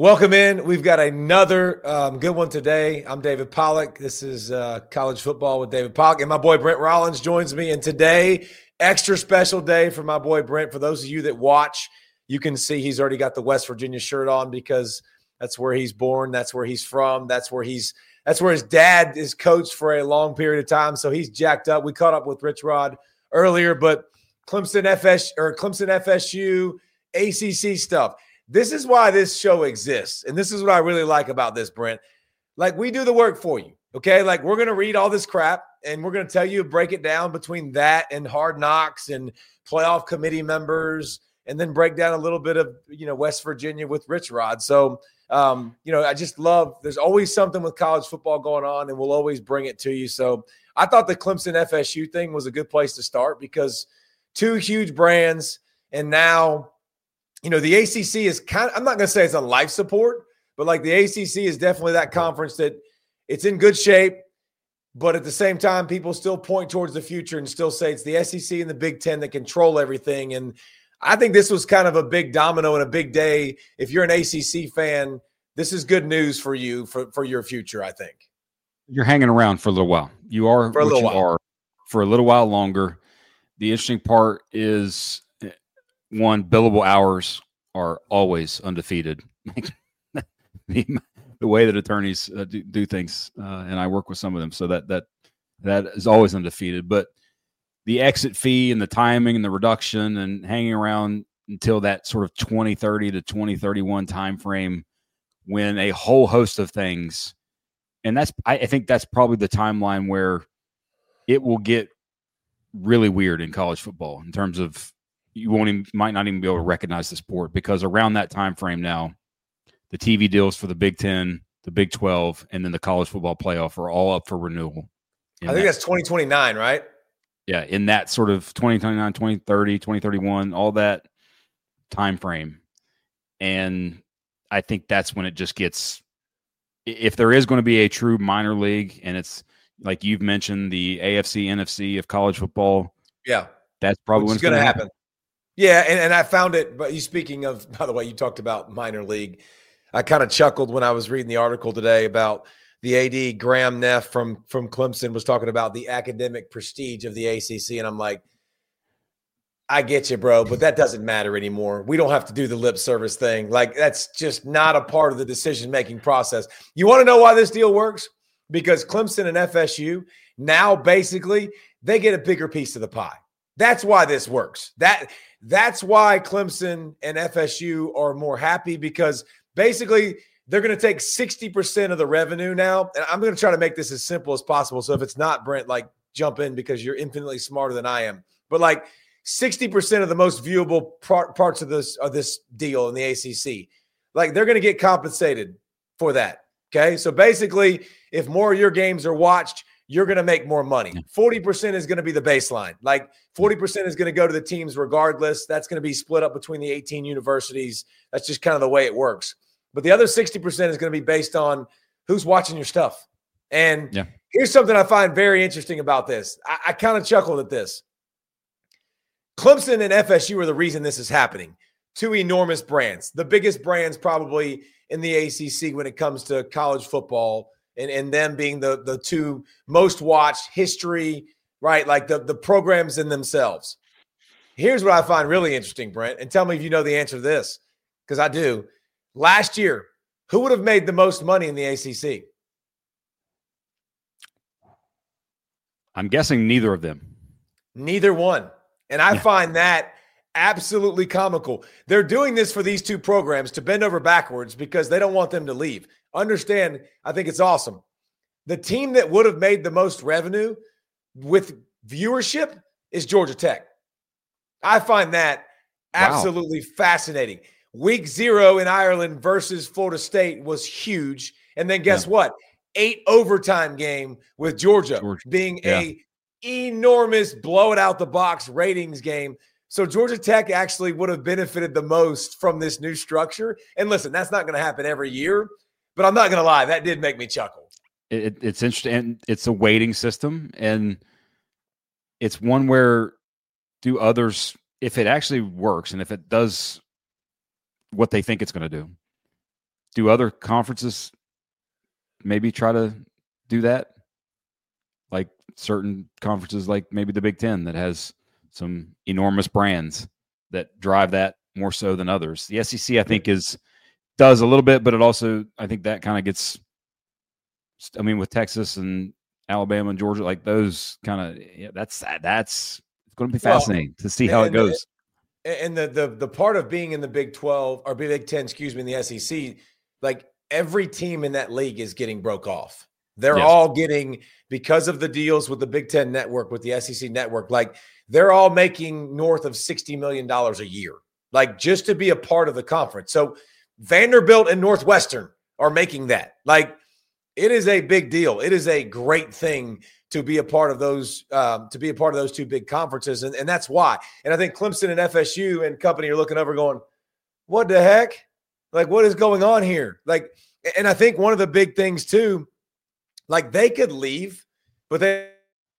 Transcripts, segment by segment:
Welcome in. We've got another good one today. I'm David Pollack. This is College Football with David Pollack. And my boy Brent Rollins joins me. And today, extra special day for my boy Brent. For those of you that watch, you can see he's already got the West Virginia shirt on because that's where he's born. That's where he's from. That's where his dad is coached for a long period of time. So he's jacked up. We caught up with Rich Rod earlier, but Clemson FSU, ACC stuff. This is why this show exists. And this is what I really like about this, Brent. Like, we do the work for you, okay? Like, we're going to read all this crap, and we're going to tell you, break it down between that and Hard Knocks and playoff committee members, and then break down a little bit of, West Virginia with Rich Rod. So, I just love – there's always something with college football going on, and we'll always bring it to you. So I thought the Clemson FSU thing was a good place to start because two huge brands, and now – the ACC is kind of – I'm not going to say it's on life support, but like the ACC is definitely that conference that it's in good shape, but at the same time, people still point towards the future and still say it's the SEC and the Big Ten that control everything. And I think this was kind of a big domino and a big day. If you're an ACC fan, this is good news for you for your future, I think. You're hanging around for a little while. You are for what you are for a little while longer. The interesting part is – one, billable hours are always undefeated. the way that attorneys do things, and I work with some of them, so that is always undefeated. But the exit fee and the timing and the reduction and hanging around until that sort of 2030 to 2031 timeframe, when a whole host of things, and I think that's probably the timeline where it will get really weird in college football in terms of might not even be able to recognize the sport, because around that time frame now, the TV deals for the Big Ten, the Big 12, and then the college football playoff are all up for renewal. I think that's 2029, right? Yeah, in that sort of 2029, 2030, 2031, all that time frame. And I think that's when it just gets – if there is going to be a true minor league, and it's like you've mentioned, the AFC, NFC of college football. Yeah. That's probably when it's going to happen. Yeah, and I found it, but speaking of, by the way, you talked about minor league. I kind of chuckled when I was reading the article today about the AD, Graham Neff from Clemson, was talking about the academic prestige of the ACC, and I'm like, I get you, bro, but that doesn't matter anymore. We don't have to do the lip service thing. Like, that's just not a part of the decision-making process. You want to know why this deal works? Because Clemson and FSU, now basically, they get a bigger piece of the pie. That's why this works. That's why Clemson and FSU are more happy, because basically they're going to take 60% of the revenue now. And I'm going to try to make this as simple as possible. So if it's not, Brent, like, jump in because you're infinitely smarter than I am. But like 60% of the most viewable parts of this deal in the ACC, like, they're going to get compensated for that. Okay. So basically, if more of your games are watched, you're going to make more money. 40% is going to be the baseline. Like, 40% is going to go to the teams regardless. That's going to be split up between the 18 universities. That's just kind of the way it works. But the other 60% is going to be based on who's watching your stuff. And Here's something I find very interesting about this. I kind of chuckled at this. Clemson and FSU are the reason this is happening. Two enormous brands, the biggest brands probably in the ACC when it comes to college football, and them being the two most watched, history, right? Like the programs in themselves. Here's what I find really interesting, Brent, and tell me if you know the answer to this, because I do. Last year, who would have made the most money in the ACC? I'm guessing neither of them. Neither one. And I find that absolutely comical. They're doing this for these two programs to bend over backwards because they don't want them to leave. Understand, I think it's awesome. The team that would have made the most revenue with viewership is Georgia Tech. I find that absolutely fascinating. Week 0 in Ireland versus Florida State was huge. And then guess what? 8 overtime game with Georgia. Being a enormous blow it out the box ratings game. So Georgia Tech actually would have benefited the most from this new structure. And listen, that's not going to happen every year, but I'm not going to lie, that did make me chuckle. It's interesting. And it's a weighting system, and it's one where do others, if it actually works and if it does what they think it's going to do, Do other conferences maybe try to do that? Like certain conferences, like maybe the Big Ten, that has some enormous brands that drive that more so than others. The SEC, I think, does a little bit, but it also, I think that kind of gets, I mean, with Texas and Alabama and Georgia, like those kind of, that's going to be fascinating to see how it goes. And the part of being in the Big 12 or Big 10, in the SEC, like every team in that league is getting broke off. They're all getting, because of the deals with the Big 10 network, with the SEC network, like they're all making north of $60 million a year, like just to be a part of the conference. So Vanderbilt and Northwestern are making that. Like, it is a big deal. It is a great thing to be a part of those, two big conferences. And that's why. And I think Clemson and FSU and company are looking over going, what the heck? Like, what is going on here? Like, and I think one of the big things too, like they could leave, but they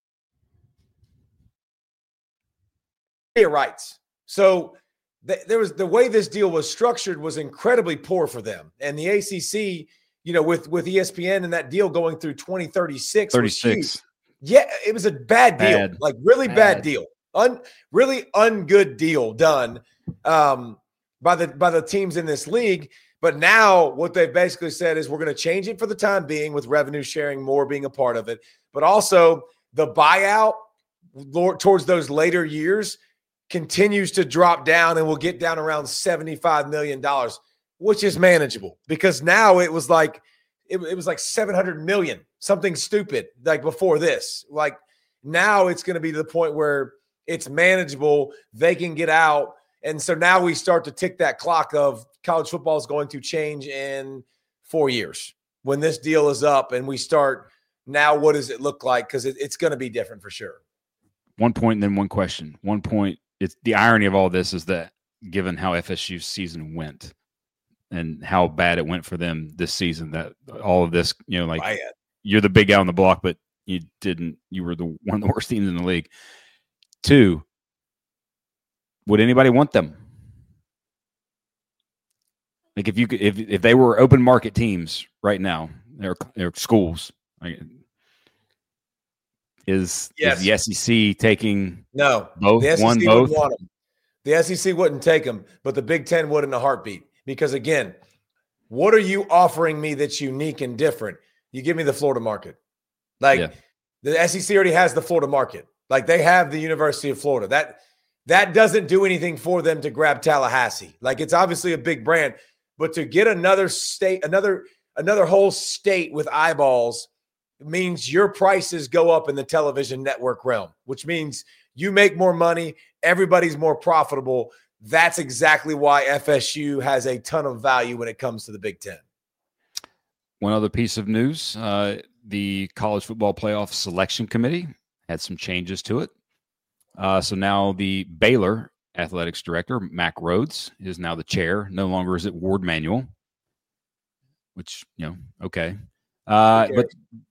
rights. So there was, the way this deal was structured was incredibly poor for them. And the ACC, with ESPN and that deal going through 2036. 36. Yeah, it was a bad deal, like really bad deal. Really ungood deal done by the teams in this league. But now what they've basically said is we're going to change it for the time being, with revenue sharing more being a part of it. But also the buyout towards those later years continues to drop down and will get down around $75 million, which is manageable, because now it was like $700 million, something stupid like before this. Like now it's going to be to the point where it's manageable. They can get out. And so now we start to tick that clock of college football is going to change in 4 years when this deal is up, and we start now. What does it look like? Because it's going to be different for sure. One point and then one question. One point, it's the irony of all this is that given how FSU's season went and how bad it went for them this season, that all of this, like you're the big guy on the block, but you were one of the worst teams in the league. 2, would anybody want them? Like if they were open market teams right now, they're schools. Like, is the SEC taking both? The SEC wouldn't want them. The SEC wouldn't take them, but the Big Ten would in a heartbeat. Because again, what are you offering me that's unique and different? You give me the Florida market. Like the SEC already has the Florida market. Like they have the University of Florida. That doesn't do anything for them to grab Tallahassee. Like it's obviously a big brand, but to get another state, another whole state with eyeballs means your prices go up in the television network realm, which means you make more money. Everybody's more profitable. That's exactly why FSU has a ton of value when it comes to the Big Ten. One other piece of news, the College Football Playoff Selection Committee had some changes to it. So now the Baylor Athletics Director, Mack Rhoades, is now the chair. No longer is it Ward Manuel, which, okay. But,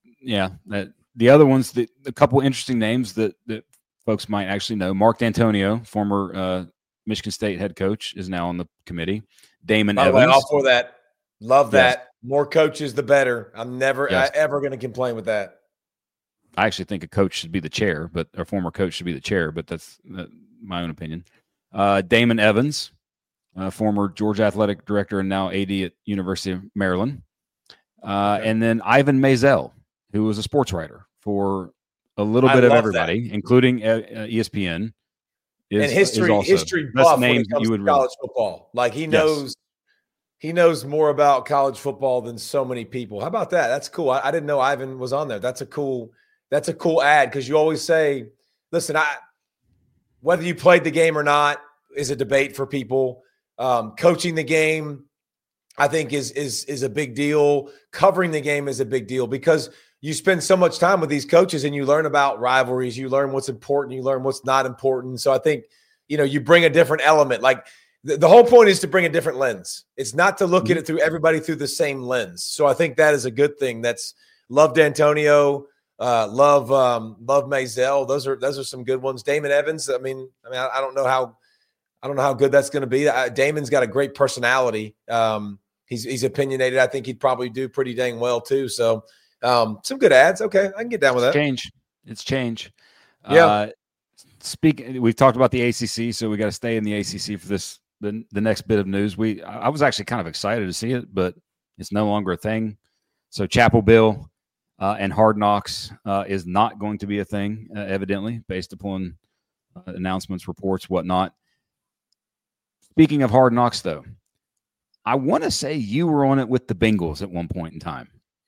the other ones, a couple interesting names that folks might actually know. Mark D'Antonio, former Michigan State head coach, is now on the committee. Damon Evans. All for that. Love that. More coaches, the better. I'm never ever going to complain with that. I actually think a coach should be the chair, but a former coach should be the chair, but that's my own opinion. Damon Evans, former Georgia athletic director and now AD at University of Maryland. And then Ivan Maisel, who was a sports writer for a little bit of everybody, including ESPN. And history buff when it comes to college football. Like he knows more about college football than so many people. How about that? That's cool. I didn't know Ivan was on there. That's a cool ad, because you always say, listen, whether you played the game or not is a debate for people. Coaching the game, I think, is a big deal. Covering the game is a big deal, because you spend so much time with these coaches and you learn about rivalries, you learn what's important, you learn what's not important. So I think, you bring a different element. Like the whole point is to bring a different lens. It's not to look at it through everybody through the same lens. So I think that is a good thing. That's love D'Antonio, love Maisel. Those are some good ones. Damon Evans. I mean, I don't know how good that's going to be. Damon's got a great personality. He's opinionated. I think he'd probably do pretty dang well too. So some good ads. Okay, I can get down with that. It's change. Yeah. We've talked about the ACC, so we got to stay in the ACC for the next bit of news. I was actually kind of excited to see it, but it's no longer a thing. So Chapel Bill and Hard Knocks is not going to be a thing, evidently, based upon announcements, reports, whatnot. Speaking of Hard Knocks, though, I want to say you were on it with the Bengals at one point in time.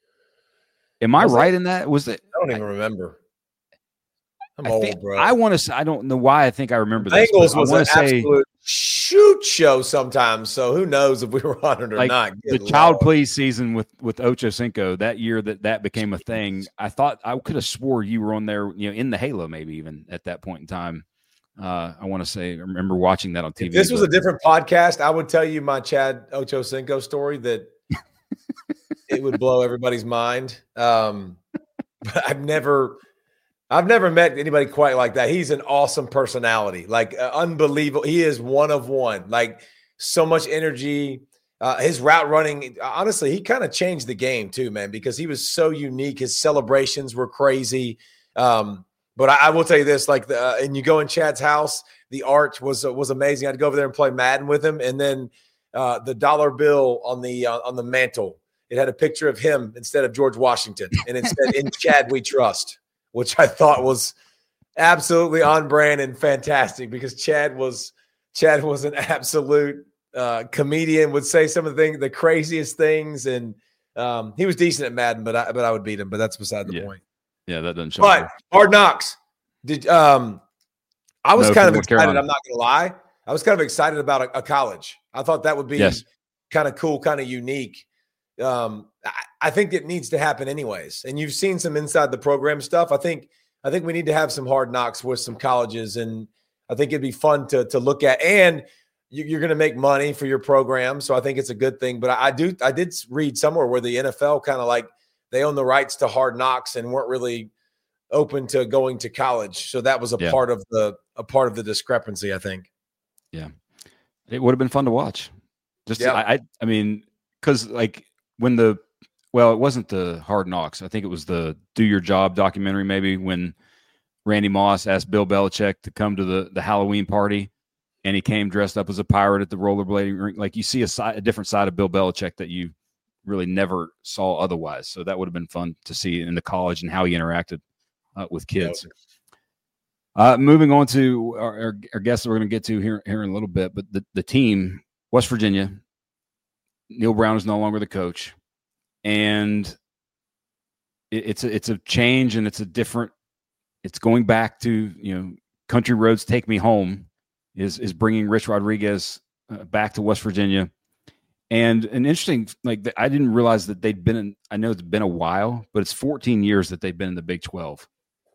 Am I right in that? Was it? I don't even remember. I'm old, bro. I want to say, I don't know why I think I remember this. Bengals was an absolute shoot show sometimes. So who knows if we were on it or not. The Child Please season with Ocho Cinco, that year that became a thing. I thought I could have swore you were on there, in the Halo, maybe even at that point in time. I want to say, I remember watching that on TV. If this was a different podcast, I would tell you my Chad Ocho Cinco story that it would blow everybody's mind. But I've never met anybody quite like that. He's an awesome personality, like unbelievable. He is one of one, like so much energy. His route running, honestly, he kind of changed the game too, man, because he was so unique. His celebrations were crazy. But I will tell you this, and you go in Chad's house, the art was amazing. I'd go over there and play Madden with him. And then the dollar bill on the mantle, it had a picture of him instead of George Washington. And it said, "In Chad we trust," which I thought was absolutely on brand and fantastic, because Chad was an absolute comedian, would say some of the craziest things. And he was decent at Madden, but I would beat him, but that's beside the point. Yeah, that doesn't show. But Hard Knocks. I was kind of excited. I'm not going to lie. I was kind of excited about a college. I thought that would be kind of cool, kind of unique. I think it needs to happen anyways. And you've seen some inside the program stuff. I think we need to have some Hard Knocks with some colleges, and I think it'd be fun to look at. And you're going to make money for your program, so I think it's a good thing. But I did read somewhere where the NFL kind of they own the rights to Hard Knocks and weren't really open to going to college. So that was a part of the discrepancy, I think. Yeah. It would have been fun to watch. I mean, because it wasn't the Hard Knocks. I think it was the Do Your Job documentary, maybe, when Randy Moss asked Bill Belichick to come to the Halloween party, and he came dressed up as a pirate at the rollerblading rink. Like, you see a different side of Bill Belichick that you really never saw otherwise. So that would have been fun to see in the college and how he interacted with kids. Moving on to our guests that we're going to get to here in a little bit, but the team, West Virginia, Neil Brown is no longer the coach, and it's a change, and it's going back to, Country Roads Take Me Home is bringing Rich Rodriguez back to West Virginia. And an interesting, I didn't realize that they'd been in, I know it's been a while, but it's 14 years that they've been in the Big 12.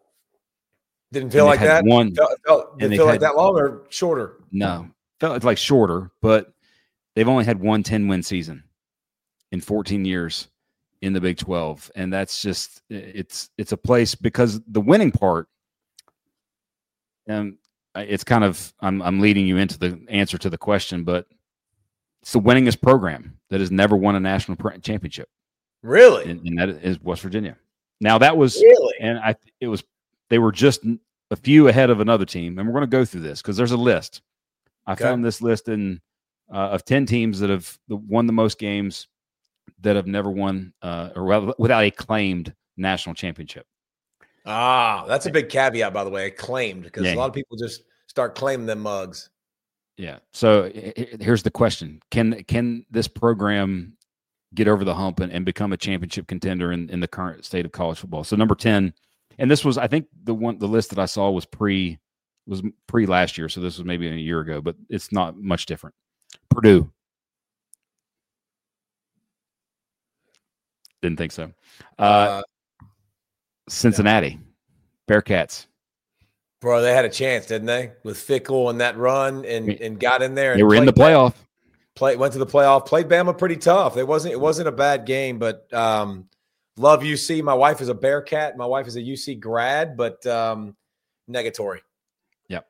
Didn't feel like that? Didn't feel like that long or shorter? No, felt like shorter, but they've only had one 10-win season in 14 years in the Big 12. And that's just, it's a place, because the winning part, and it's kind of, I'm leading you into the answer to the question, but it's the winningest program that has never won a national championship. Really? And that is West Virginia. Now that was, really? And they were just a few ahead of another team. And we're going to go through this because there's a list. I found this list of 10 teams that have won the most games that have never won or without a claimed national championship. That's a big caveat, by the way, claimed, because a lot of people just start claiming them mugs. Yeah. So here's the question. Can this program get over the hump and become a championship contender in the current state of college football? So number 10, and this was, I think the list that I saw was pre last year. So this was maybe a year ago, but it's not much different. Purdue. Didn't think so. Cincinnati. Bearcats. Bro, they had a chance, didn't they? With Fickle and that run and got in there. And they were in the playoff. Went to the playoff. Played Bama pretty tough. It wasn't a bad game, but love UC. My wife is a Bearcat. My wife is a UC grad, but negatory. Yep.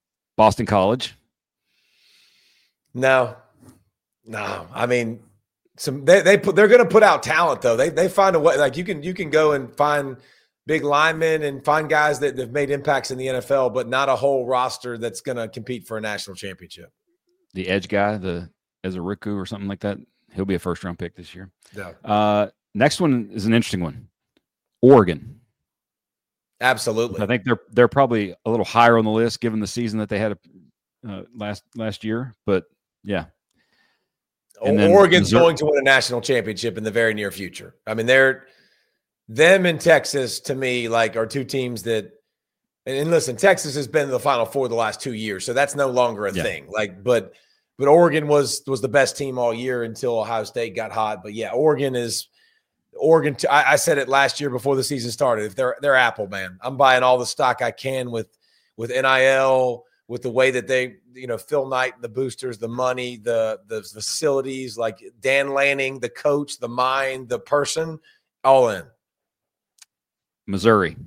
Boston College. No. I mean, they're going to put out talent though. They find a way. Like you can go and find big linemen and find guys that have made impacts in the NFL, but not a whole roster that's going to compete for a national championship. The edge guy, the Ezeriku or something like that, he'll be a first-round pick this year. Yeah. Next one is an interesting one. Oregon. Absolutely. I think they're probably a little higher on the list given the season that they had last year. But yeah. And Oregon's going to win a national championship in the very near future. I mean, them and Texas to me are two teams that. And listen, Texas has been in the Final Four the last 2 years, so that's no longer a thing. But Oregon was the best team all year until Ohio State got hot. But yeah, Oregon. I said it last year before the season started. If they're Apple, man, I'm buying all the stock I can with NIL, with the way that they, Phil Knight, the boosters, the money, the facilities, like Dan Lanning, the coach, the mind, the person, all in. Missouri.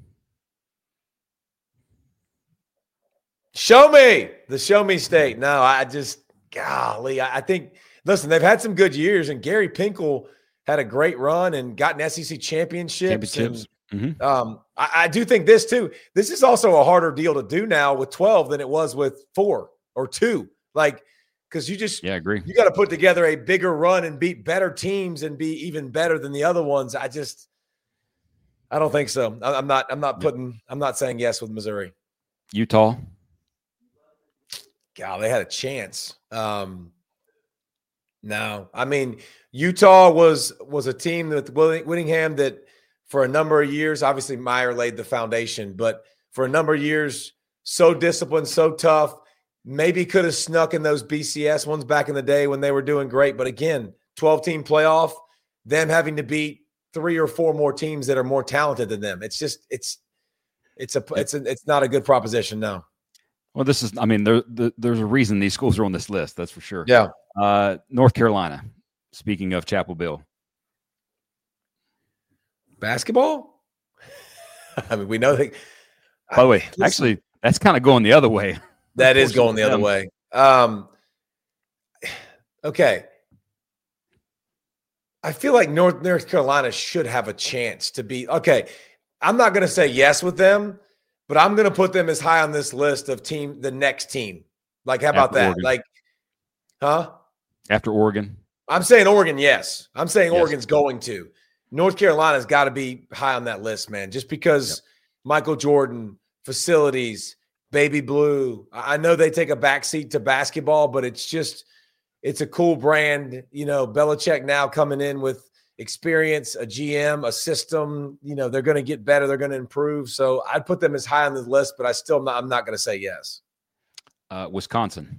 Show me state. No, I think, listen, they've had some good years, and Gary Pinkel had a great run and got an SEC championships. And, I do think this too. This is also a harder deal to do now with 12 than it was with 4 or 2. Because I agree. You got to put together a bigger run and beat better teams and be even better than the other ones. I don't think so. I'm not saying yes with Missouri. Utah. God, they had a chance. No, I mean, Utah was a team with Whittingham that for a number of years, obviously Meyer laid the foundation, but for a number of years, so disciplined, so tough, maybe could have snuck in those BCS ones back in the day when they were doing great. But again, 12-team playoff, them having to beat 3 or 4 more teams that are more talented than them. It's just, it's not a good proposition. No. Well, there's a reason these schools are on this list. That's for sure. Yeah. North Carolina. Speaking of Chapel Bill. Basketball? I mean, we know that. By the way, actually, that's kind of going the other way. That is going the other way. Okay. I feel like North Carolina should have a chance to be – okay, I'm not going to say yes with them, but I'm going to put them as high on this list of the next team. How about that? Oregon. After Oregon? I'm saying Oregon, yes. I'm saying yes. Oregon's going to. North Carolina's got to be high on that list, man, just because Michael Jordan, facilities, Baby Blue. I know they take a backseat to basketball, but it's a cool brand. Belichick now coming in with experience, a GM, a system. They're going to get better. They're going to improve. So I'd put them as high on the list, but I'm not going to say yes. Wisconsin.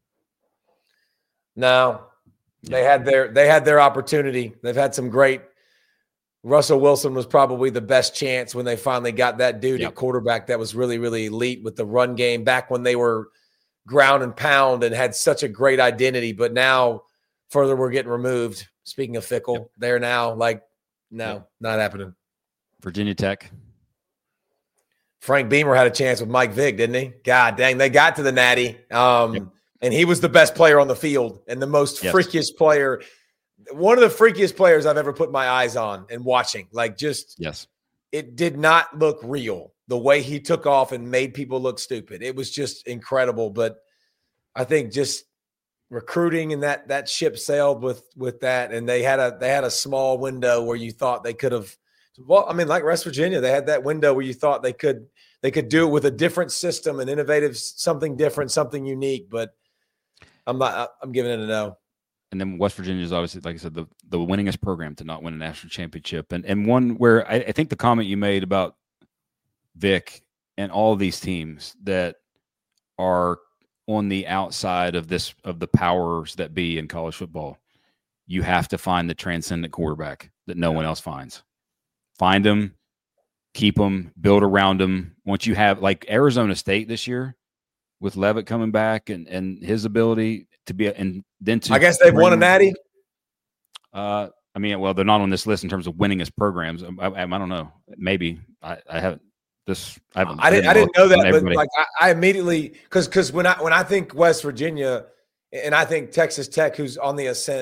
No, they had their opportunity. They've had some great. Russell Wilson was probably the best chance when they finally got that dude at quarterback that was really, really elite with the run game back when they were ground and pound and had such a great identity. But now further we're getting removed. Speaking of fickle, they're now not happening. Virginia Tech. Frank Beamer had a chance with Mike Vick, didn't he? God dang, they got to the Natty. And he was the best player on the field and the most freakiest player. One of the freakiest players I've ever put my eyes on and watching. It did not look real. The way he took off and made people look stupid. It was just incredible. But I think just recruiting and that ship sailed with that. And they had a small window where you thought they could have. Well, I mean, like West Virginia, they had that window where you thought they could do it with a different system, an innovative, something different, something unique. But I'm giving it a no. And then West Virginia is obviously, like I said, the winningest program to not win a national championship. And one where I think the comment you made about Vic and all of these teams that are on the outside of the powers that be in college football, you have to find the transcendent quarterback that no one else finds. Find them, keep them, build around them. Once you have, like Arizona State this year with Levitt coming back and his ability to be I guess they've won a natty. They're not on this list in terms of winningest programs. I don't know. Maybe I haven't. I didn't know that, but I immediately because when I think West Virginia and I think Texas Tech, who's on the ascent,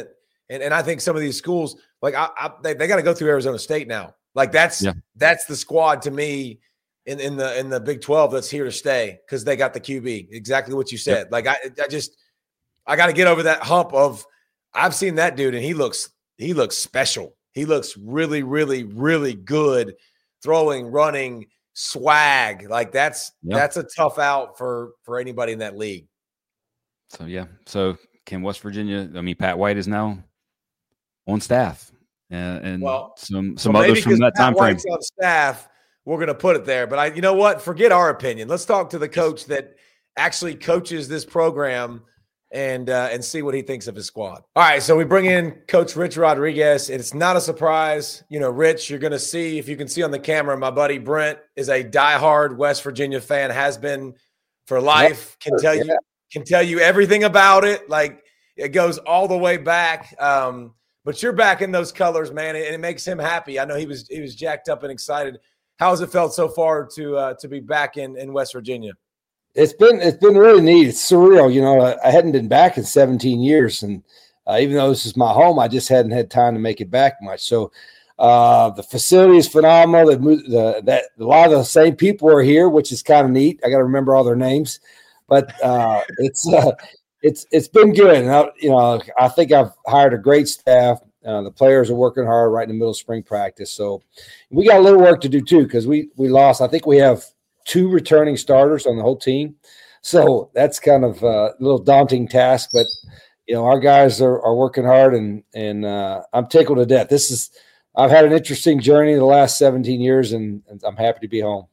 And I think some of these schools, like they got to go through Arizona State now. Like that's the squad to me in the Big 12 that's here to stay because they got the QB. Exactly what you said. Yep. Like I got to get over that hump of I've seen that dude and he looks special. He looks really, really, really good throwing, running, swag. Like that's a tough out for anybody in that league. So can West Virginia? I mean, Pat White is now on staff, and some others from that time frame on staff. We're going to put it there, but you know what? Forget our opinion. Let's talk to the coach that actually coaches this program and see what he thinks of his squad. All right, so we bring in Coach Rich Rodriguez. It's not a surprise. You know, Rich, you're going to see, if you can see on the camera, my buddy Brent is a diehard West Virginia fan, has been for life, can tell you everything about it. Like, it goes all the way back. But you're back in those colors, man, and it makes him happy. I know he was jacked up and excited. How has it felt so far to be back in West Virginia? It's been really neat. It's surreal. You know, I hadn't been back in 17 years, and even though this is my home, I just hadn't had time to make it back much. So the facility is phenomenal. They've moved, a lot of the same people are here, which is kind of neat. I got to remember all their names, but it's been good. And I think I've hired a great staff. The players are working hard right in the middle of spring practice. So we got a little work to do too, because we lost. I think we have 2 returning starters on the whole team. So that's kind of a little daunting task, but our guys are working hard and I'm tickled to death. I've had an interesting journey the last 17 years and I'm happy to be home.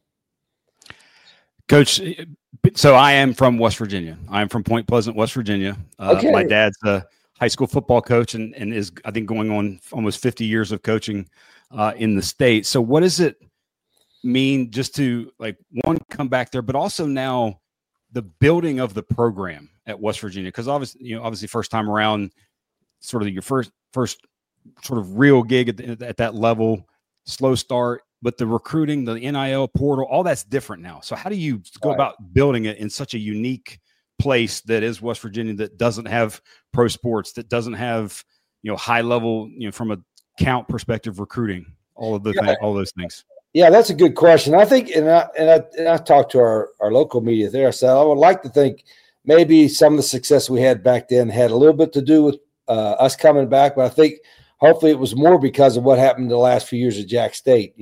Coach, so I am from West Virginia. I am from Point Pleasant, West Virginia. Okay. My dad's a high school football coach and is, I think, going on almost 50 years of coaching in the state. So what does it mean just to, like, one, come back there, but also now the building of the program at West Virginia? Because obviously first time around, sort of your first sort of real gig at that level, slow start, but the recruiting, the NIL portal, all that's different now. So how do you go about building it in such a unique place that is West Virginia, that doesn't have pro sports, that doesn't have, high level, from a count perspective, recruiting, all those things? Yeah, that's a good question. I think, and I talked to our local media there. I said, I would like to think maybe some of the success we had back then had a little bit to do with us coming back, but I think hopefully it was more because of what happened the last few years at Jack State,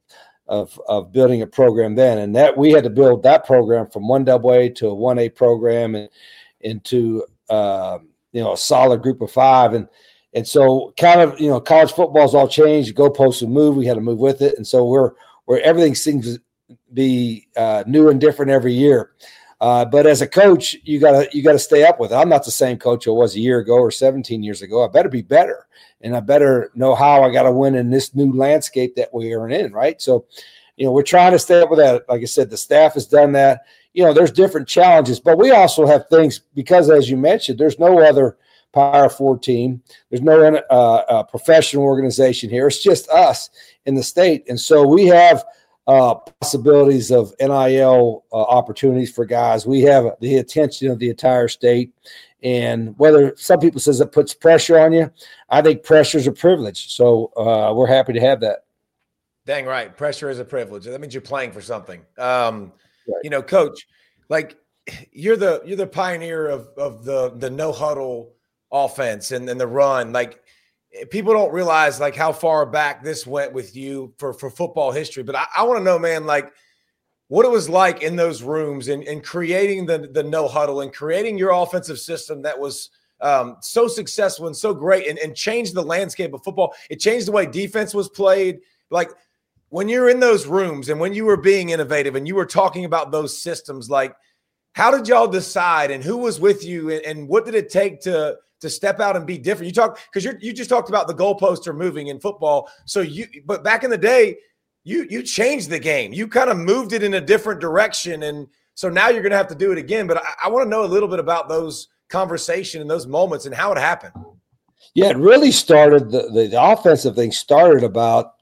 of building a program then. And that we had to build that program from 1AA to a 1A program and into, a solid group of 5. And so kind of, college football's all changed. The goalposts have moved. We had to move with it. And so where everything seems to be new and different every year. But as a coach, you gotta stay up with it. I'm not the same coach I was a year ago or 17 years ago. I better be better, and I better know how I got to win in this new landscape that we are in, right? So, we're trying to stay up with that. Like I said, the staff has done that. There's different challenges, but we also have things because, as you mentioned, there's no other Power 4 team. There's no professional organization here. It's just us in the state, and so we have possibilities of NIL opportunities for guys. We have the attention of the entire state, and whether some people says it puts pressure on you, I think pressure is a privilege. So we're happy to have that. Dang right, pressure is a privilege. That means you're playing for something. Right. Coach, like you're the pioneer of the no huddle offense and the run. Like, people don't realize like how far back this went with you for football history. But I want to know, man, like what it was like in those rooms and creating the no huddle and creating your offensive system that was so successful and so great and changed the landscape of football. It changed the way defense was played. Like when you're in those rooms and when you were being innovative and you were talking about those systems, like how did y'all decide and who was with you and what did it take to step out and be different? Because you just talked about the goalposts are moving in football. But back in the day, you changed the game. You kind of moved it in a different direction. And so now you're going to have to do it again. But I want to know a little bit about those conversations and those moments and how it happened. Yeah, it really started, the offensive thing started about,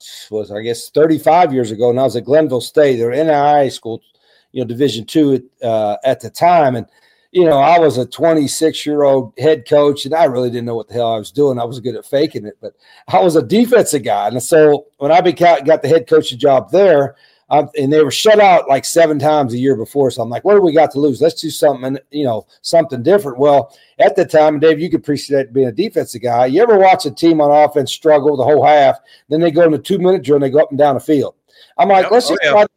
35 years ago. And I was at Glenville State. They were NAIA school, Division II at the time. And, I was a 26-year-old head coach, and I really didn't know what the hell I was doing. I was good at faking it, but I was a defensive guy. And so when I got the head coaching job there, and they were shut out like 7 times a year before. So I'm like, what do we got to lose? Let's do something, something different. Well, at the time, Dave, you could appreciate being a defensive guy. You ever watch a team on offense struggle the whole half, then they go in a 2-minute drill and they go up and down the field? I'm like, let's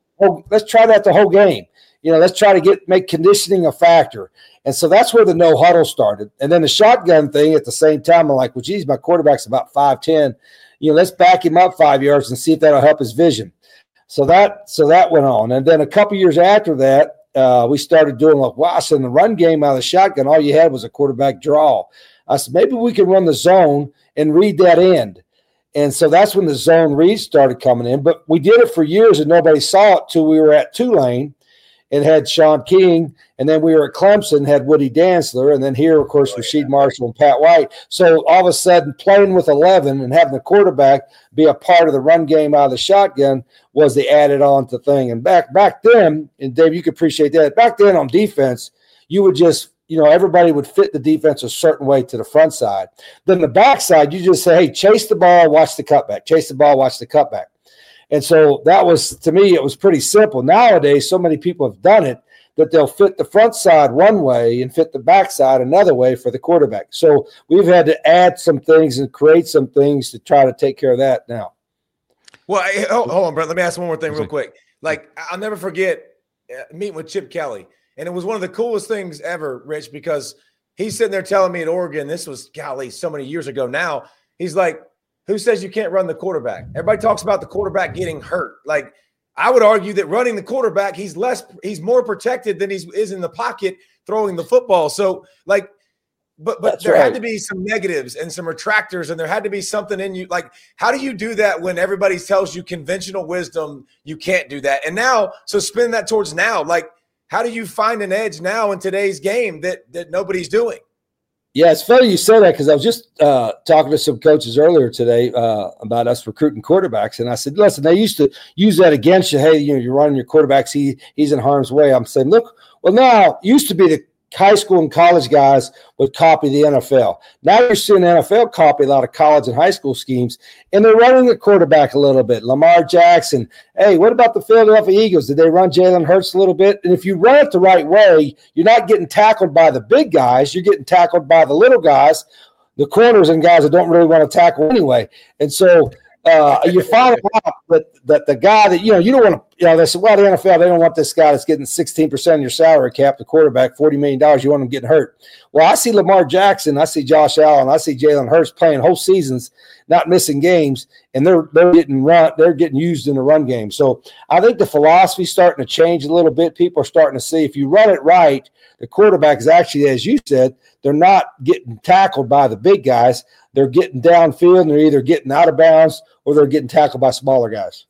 try that the whole game. Let's try to make conditioning a factor. And so that's where the no huddle started. And then the shotgun thing at the same time, I'm like, well, geez, my quarterback's about 5'10". Let's back him up 5 yards and see if that'll help his vision. So that went on. And then a couple years after that, we started doing so in the run game out of the shotgun, all you had was a quarterback draw. I said, maybe we can run the zone and read that end. And so that's when the zone read started coming in. But we did it for years and nobody saw it till we were at Tulane and had Sean King. And then we were at Clemson, had Woody Dantzler. And then here, of course, Rasheed Marshall and Pat White. So all of a sudden, playing with 11 and having the quarterback be a part of the run game out of the shotgun was the added on to thing. And back then, and Dave, you could appreciate that, back then on defense, you would just, everybody would fit the defense a certain way to the front side. Then the back side, you just say, hey, chase the ball, watch the cutback. Chase the ball, watch the cutback. And so that was, to me, it was pretty simple. Nowadays, so many people have done it that they'll fit the front side one way and fit the back side another way for the quarterback. So we've had to add some things and create some things to try to take care of that now. Well, hold on, Brent. Let me ask one more thing real quick. Like, I'll never forget meeting with Chip Kelly. And it was one of the coolest things ever, Rich, because he's sitting there telling me at Oregon, this was, so many years ago now. He's like, who says you can't run the quarterback? Everybody talks about the quarterback getting hurt. Like, I would argue that running the quarterback, he's more protected than he is in the pocket throwing the football. So, like, but there had to be some negatives and some retractors, and there had to be something in you. Like, how do you do that when everybody tells you conventional wisdom, you can't do that? And now, so spin that towards now. Like, how do you find an edge now in today's game that nobody's doing? Yeah, it's funny you say that because I was just talking to some coaches earlier today about us recruiting quarterbacks. And I said, listen, they used to use that against you. Hey, you're running your quarterbacks. He's in harm's way. I'm saying, look, well, now it used to be the high school and college guys would copy the NFL. Now you're seeing the NFL copy a lot of college and high school schemes, and they're running the quarterback a little bit. Lamar Jackson. Hey, what about the Philadelphia Eagles? Did they run Jalen Hurts a little bit? And if you run it the right way, you're not getting tackled by the big guys. You're getting tackled by the little guys, the corners and guys that don't really want to tackle anyway. And so you find out that the guy that, you don't want to, they said, well, the NFL, they don't want this guy that's getting 16% of your salary cap, the quarterback, $40 million. You want him getting hurt. Well, I see Lamar Jackson, I see Josh Allen, I see Jalen Hurts playing whole seasons, not missing games, and they're getting used in the run game. So I think the philosophy's starting to change a little bit. People are starting to see if you run it right, the quarterback is actually, as you said, they're not getting tackled by the big guys. They're getting downfield, and they're either getting out of bounds or they're getting tackled by smaller guys.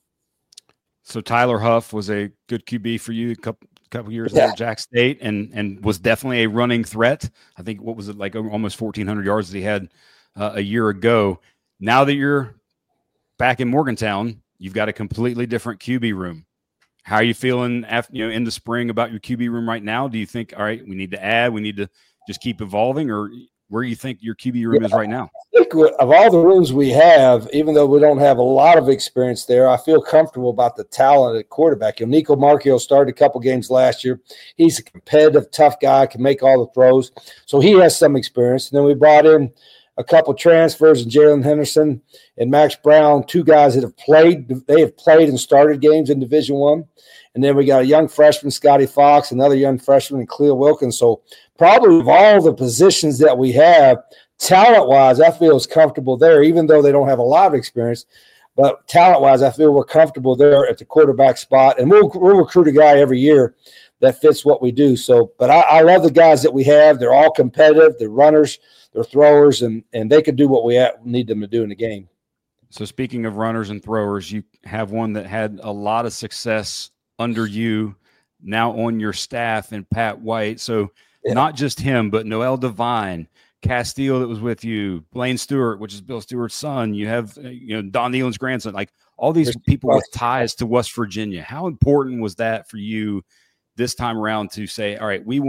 So Tyler Huff was a good QB for you a couple years there at Jack State and was definitely a running threat. I think, what was it, like almost 1,400 yards that he had a year ago. Now that you're back in Morgantown, you've got a completely different QB room. How are you feeling after, in the spring about your QB room right now? Do you think, all right, we need to add, we need to just keep evolving, or where do you think your QB room is right now? I think of all the rooms we have, even though we don't have a lot of experience there, I feel comfortable about the talent at quarterback. Nico Marchio started a couple games last year. He's a competitive, tough guy, can make all the throws. So he has some experience. And then we brought in a couple transfers, and Jalen Henderson and Max Brown, two guys that have played. They have played and started games in Division I. And then we got a young freshman, Scotty Fox, another young freshman, Khalil Wilkins. So probably of all the positions that we have, talent-wise, I feel is comfortable there, even though they don't have a lot of experience. But talent-wise, I feel we're comfortable there at the quarterback spot. And we'll recruit a guy every year that fits what we do. So, but I love the guys that we have. They're all competitive. They're runners. They're throwers, and they can do what we need them to do in the game. So speaking of runners and throwers, you have one that had a lot of success under you, now on your staff, and Pat White. So not just him, but Noel Devine, Castile that was with you, Blaine Stewart, which is Bill Stewart's son. You have Don Nealon's grandson, like all these people with ties to West Virginia. How important was that for you this time around to say, all right, we want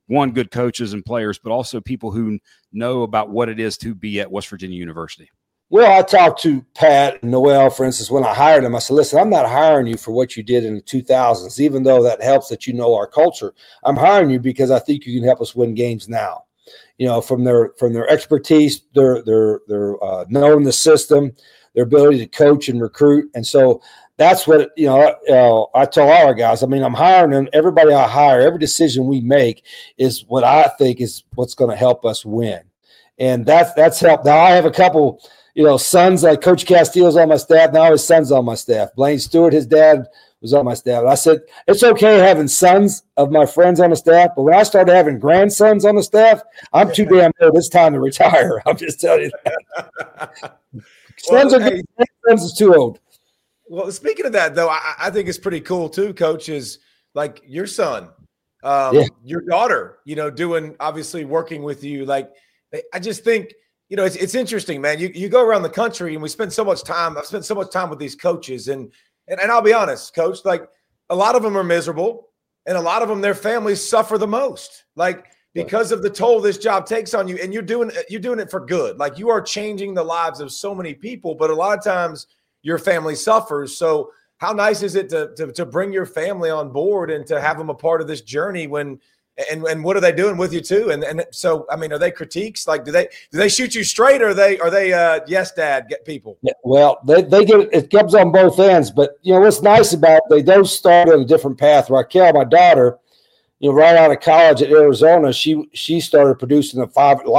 one, good coaches and players, but also people who know about what it is to be at West Virginia University? Well, I talked to Pat and Noel, for instance, when I hired them. I said, listen, I'm not hiring you for what you did in the 2000s, even though that helps that you know our culture. I'm hiring you because I think you can help us win games now. From their expertise, their knowing the system, their ability to coach and recruit. And so that's what, I tell all our guys. I mean, I'm hiring them. Everybody I hire, every decision we make is what I think is what's going to help us win. And that's helped. Now I have a couple – sons like Coach Castillo's on my staff. Now his son's on my staff. Blaine Stewart, his dad, was on my staff. And I said, it's okay having sons of my friends on the staff, but when I started having grandsons on the staff, I'm too damn old. It's time to retire. I'm just telling you that. Sons are good. Grandsons is too old. Well, speaking of that, though, I think it's pretty cool, too, Coach, is like your son, your daughter, doing, obviously working with you. Like, I just think – it's interesting, man. You go around the country and we spend so much time. I've spent so much time with these coaches, and I'll be honest, Coach, like a lot of them are miserable, and a lot of them, their families suffer the most, like because of the toll this job takes on you. And you're doing it for good. Like you are changing the lives of so many people, but a lot of times your family suffers. So how nice is it to bring your family on board and to have them a part of this journey when – And what are they doing with you too? And so, I mean, are they critiques? Like, do they shoot you straight, or are they yes, Dad, get people? Yeah, well, they get it comes on both ends. But what's nice about it, they don't start on a different path. Raquel, my daughter, right out of college at Arizona, she started producing a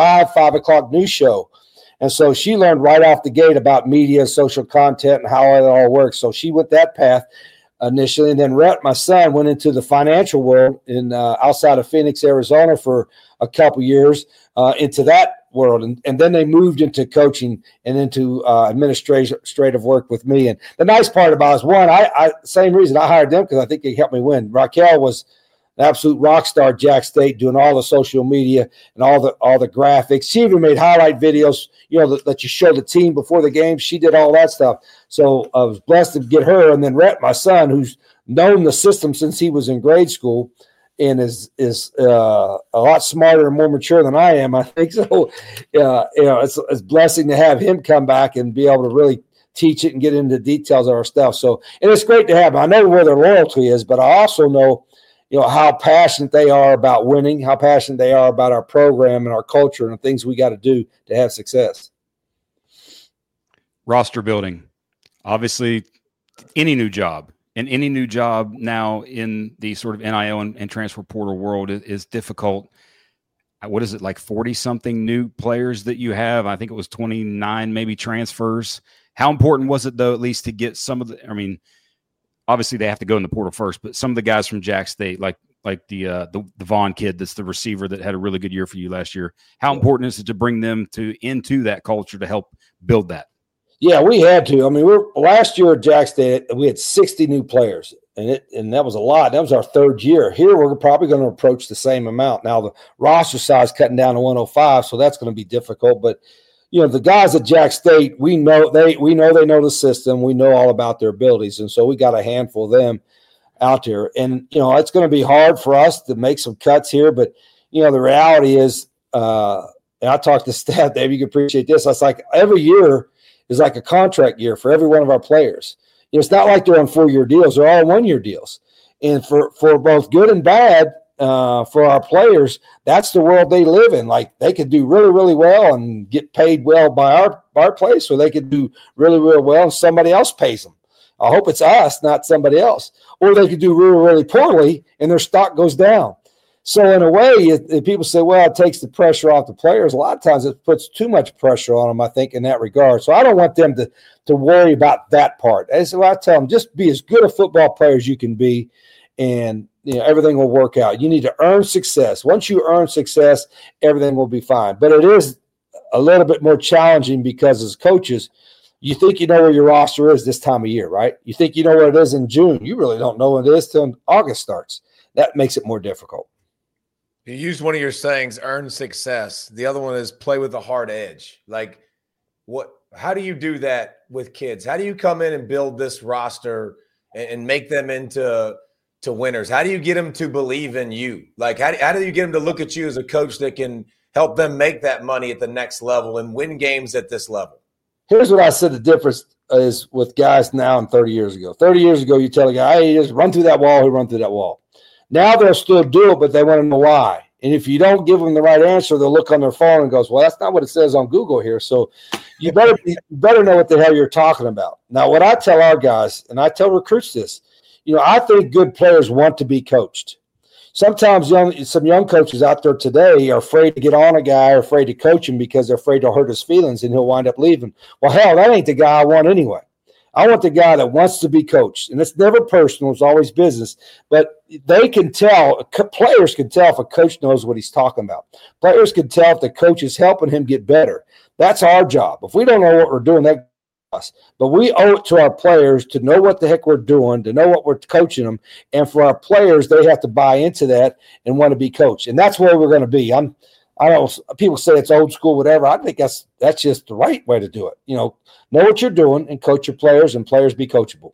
5:00 news show, and so she learned right off the gate about media, social content, and how it all works. So she went that path initially, and then Rhett, my son, went into the financial world in outside of Phoenix, Arizona, for a couple years into that world, and then they moved into coaching and into administrative work with me. And the nice part about it is, one, I same reason I hired them, because I think they helped me win. Raquel was an absolute rock star at Jack State, doing all the social media and all the graphics. She even made highlight videos, that you show the team before the game. She did all that stuff. So I was blessed to get her. And then Rhett, my son, who's known the system since he was in grade school and is a lot smarter and more mature than I am, I think. So, it's a blessing to have him come back and be able to really teach it and get into the details of our stuff. So, and it's great to have them. I know where their loyalty is, but I also know how passionate they are about winning, how passionate they are about our program and our culture and the things we got to do to have success. Roster building. Obviously, any new job now in the sort of NIL and transfer portal world is difficult. What is it, like 40-something new players that you have? I think it was 29 maybe transfers. How important was it, though, at least to get some of the – I mean – obviously, they have to go in the portal first, but some of the guys from Jack State, like the Vaughn kid, that's the receiver that had a really good year for you last year. How important is it to bring them into that culture to help build that? Yeah, we had to. I mean, last year at Jack State, we had 60 new players, and that was a lot. That was our third year. Here, we're probably going to approach the same amount. Now, the roster size cutting down to 105, so that's going to be difficult, but the guys at Jack State, we know they know the system. We know all about their abilities, and so we got a handful of them out there. And it's going to be hard for us to make some cuts here, but the reality is, and I talked to staff, Dave, you can appreciate this. I was like, every year is like a contract year for every one of our players. It's not like they're on 4-year deals; they're all 1-year deals. And for both good and bad, for our players, that's the world they live in. Like, they could do really, really well and get paid well by our place, or they could do really, really well and somebody else pays them. I hope it's us, not somebody else. Or they could do really, really poorly and their stock goes down. So in a way, if people say, well, it takes the pressure off the players, a lot of times it puts too much pressure on them, I think, in that regard. So I don't want them to worry about that part. As I tell them, just be as good a football player as you can be, and everything will work out. You need to earn success. Once you earn success, everything will be fine. But it is a little bit more challenging because as coaches, you think you know where your roster is this time of year, right? You think you know where it is in June. You really don't know what it is till August starts. That makes it more difficult. You used one of your sayings, earn success. The other one is play with a hard edge. Like, how do you do that with kids? How do you come in and build this roster and make them into to winners? How do you get them to believe in you? Like, how do you get them to look at you as a coach that can help them make that money at the next level and win games at this level? Here's what I said the difference is with guys now and 30 years ago. 30 years ago, you tell a guy, hey, just run through that wall, he'll run through that wall. Now they'll still do it, but they want to know why. And if you don't give them the right answer, they'll look on their phone and goes, well, that's not what it says on Google here. So you better know what the hell you're talking about. Now, what I tell our guys, and I tell recruits this, I think good players want to be coached. Sometimes some young coaches out there today are afraid to get on a guy or afraid to coach him because they're afraid to hurt his feelings and he'll wind up leaving. Well, hell, that ain't the guy I want anyway. I want the guy that wants to be coached. And it's never personal. It's always business. But they can tell, players can tell if a coach knows what he's talking about. Players can tell if the coach is helping him get better. That's our job. If we don't know what we're doing, that us. But we owe it to our players to know what the heck we're doing, to know what we're coaching them. And for our players, they have to buy into that and want to be coached. And that's where we're going to be. I don't. People say it's old school, whatever. I think that's just the right way to do it. Know what you're doing and coach your players, and players be coachable.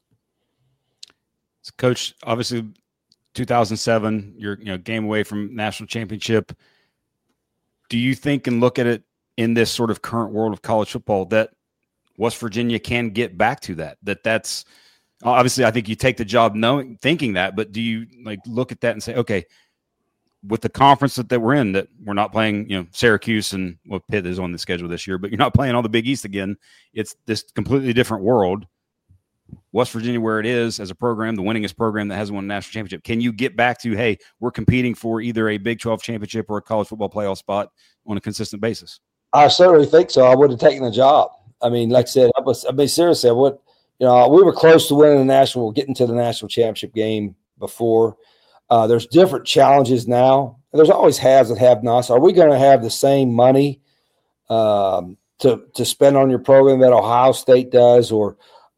So, Coach, obviously, 2007, you're game away from national championship. Do you think and look at it in this sort of current world of college football that West Virginia can get back to that? That's obviously, I think you take the job thinking that, but do you look at that and say, okay, with the conference that we're in, that we're not playing, Syracuse and Pitt is on the schedule this year, but you're not playing all the Big East again. It's this completely different world. West Virginia, where it is as a program, the winningest program that hasn't won a national championship. Can you get back to, hey, we're competing for either a Big 12 championship or a college football playoff spot on a consistent basis? I certainly think so. I would have taken the job. I mean, like I said, seriously, we were close to winning getting to the national championship game before. There's different challenges now. There's always haves and have-nots. Are we going to have the same money to spend on your program that Ohio State does or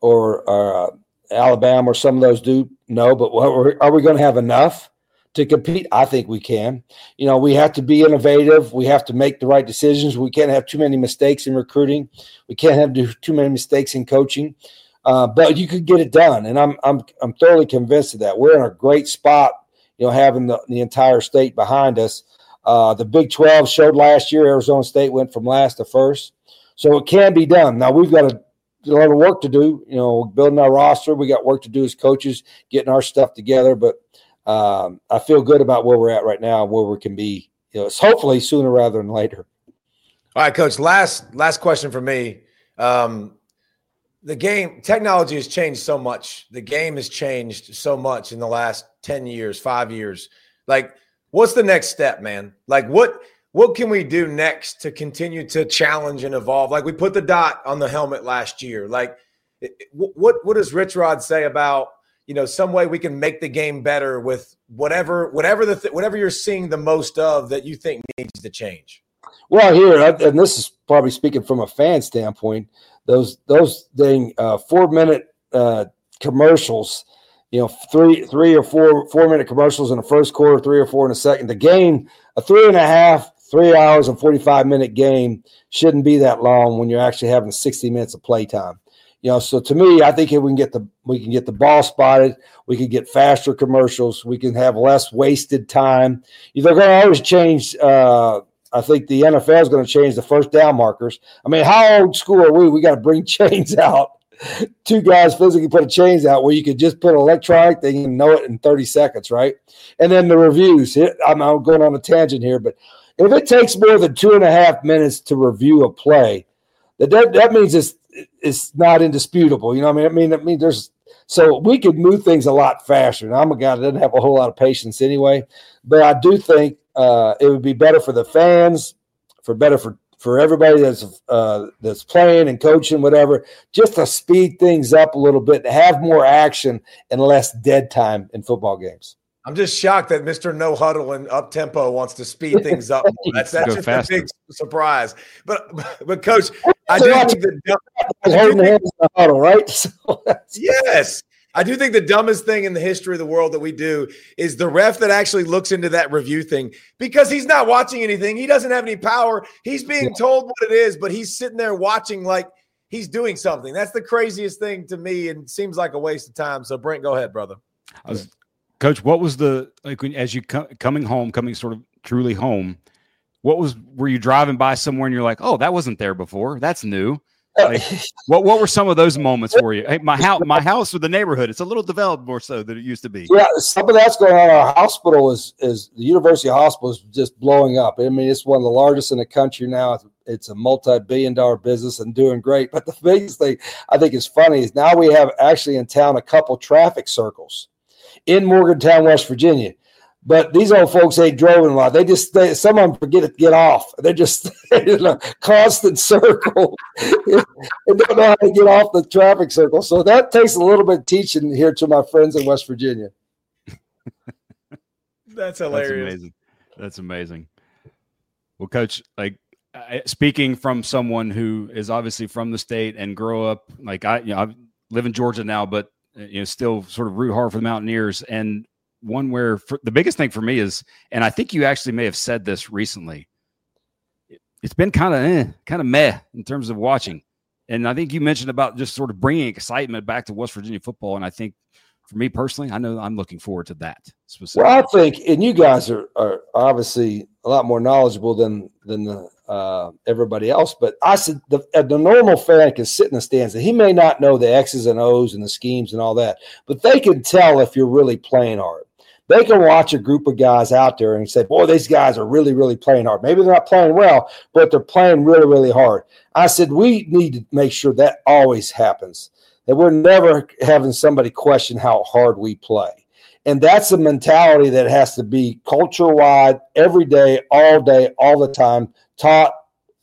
Alabama or some of those do? No, but are we going to have enough to compete? I think we can. We have to be innovative. We have to make the right decisions. We can't have too many mistakes in recruiting. We can't have too many mistakes in coaching. But you could get it done, and I'm thoroughly convinced of that. We're in a great spot. Having the entire state behind us. The Big 12 showed last year Arizona State went from last to first. So it can be done. Now we've got a lot of work to do, building our roster. We got work to do as coaches, getting our stuff together. But I feel good about where we're at right now and where we can be, hopefully sooner rather than later. All right, Coach, last question for me. The game technology has changed so much. The game has changed so much in the last 10 years, 5 years. What's the next step, man? What can we do next to continue to challenge and evolve? We put the dot on the helmet last year. What does Rich Rod say about, some way we can make the game better with whatever you're seeing the most of that you think needs to change? Well, here, and this is probably speaking from a fan standpoint, those 4-minute commercials, 3 or 4 minute commercials in the first quarter, 3 or 4 in the second. The game, a 3 hours and 45-minute game shouldn't be that long when you're actually having 60 minutes of play time. So to me, I think if we can get the ball spotted, we can get faster commercials, we can have less wasted time. They're going to always change. I think the NFL is going to change the first down markers. I mean, how old school are we? We got to bring chains out. 2 guys physically put a chains out where you could just put an electronic thing and know it in 30 seconds, right? And then the reviews. I'm going on a tangent here, but if it takes more than 2.5 minutes to review a play, that means it's not indisputable. You know what I mean? I mean so we could move things a lot faster. And I'm a guy that doesn't have a whole lot of patience anyway, but I do think it would be better for the fans, for everybody that's playing and coaching, whatever, just to speed things up a little bit, to have more action and less dead time in football games. I'm just shocked that Mr. No Huddle and Up Tempo wants to speed things up. That's just faster. A big surprise. But Coach, I do think huddle, right? Yes. I do think the dumbest thing in the history of the world that we do is the ref that actually looks into that review thing, because he's not watching anything. He doesn't have any power. He's being told what it is, but he's sitting there watching like he's doing something. That's the craziest thing to me and seems like a waste of time. So, Brent, go ahead, brother. Coach, what was as you coming sort of truly home? Were you driving by somewhere and you're like, oh, that wasn't there before? That's new. Like, what were some of those moments for you? Hey, my house or the neighborhood, it's a little developed more so than it used to be. Yeah, some of that's going on. Our hospital is the University Hospital is just blowing up. I mean, it's one of the largest in the country now. It's a multi-billion-dollar business and doing great. But the biggest thing I think is funny is now we have actually in town a couple traffic circles in Morgantown, West Virginia. But these old folks ain't driving a lot. Some of them forget to get off. They're just in a constant circle and don't know how to get off the traffic circle. So that takes a little bit of teaching here to my friends in West Virginia. That's hilarious. That's amazing. Well, Coach, speaking from someone who is obviously from the state and grow up, I live in Georgia now, but still sort of root hard for the Mountaineers. And one where the biggest thing for me is, and I think you actually may have said this recently, it's been kind of meh in terms of watching. And I think you mentioned about just sort of bringing excitement back to West Virginia football. And I think for me personally, I know I'm looking forward to that specifically. Well, I think, and you guys are obviously a lot more knowledgeable than everybody else, but I said the normal fan can sit in the stands and he may not know the X's and O's and the schemes and all that, but they can tell if you're really playing hard. They can watch a group of guys out there and say, boy, these guys are really, really playing hard. Maybe they're not playing well, but they're playing really, really hard. I said, we need to make sure that always happens, that we're never having somebody question how hard we play. And that's a mentality that has to be culture-wide, every day, all the time, taught,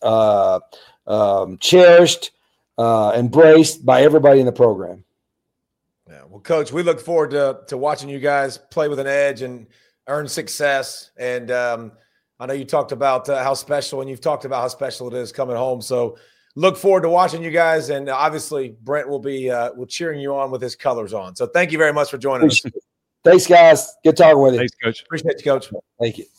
cherished, embraced by everybody in the program. Yeah, well, Coach, we look forward to watching you guys play with an edge and earn success. And I know you talked about how special, and you've talked about how special it is coming home. So look forward to watching you guys. And obviously, Brent will be cheering you on with his colors on. So thank you very much for joining us. Thanks, guys. Good talking with you. Thanks, Coach. Appreciate you, Coach. Thank you.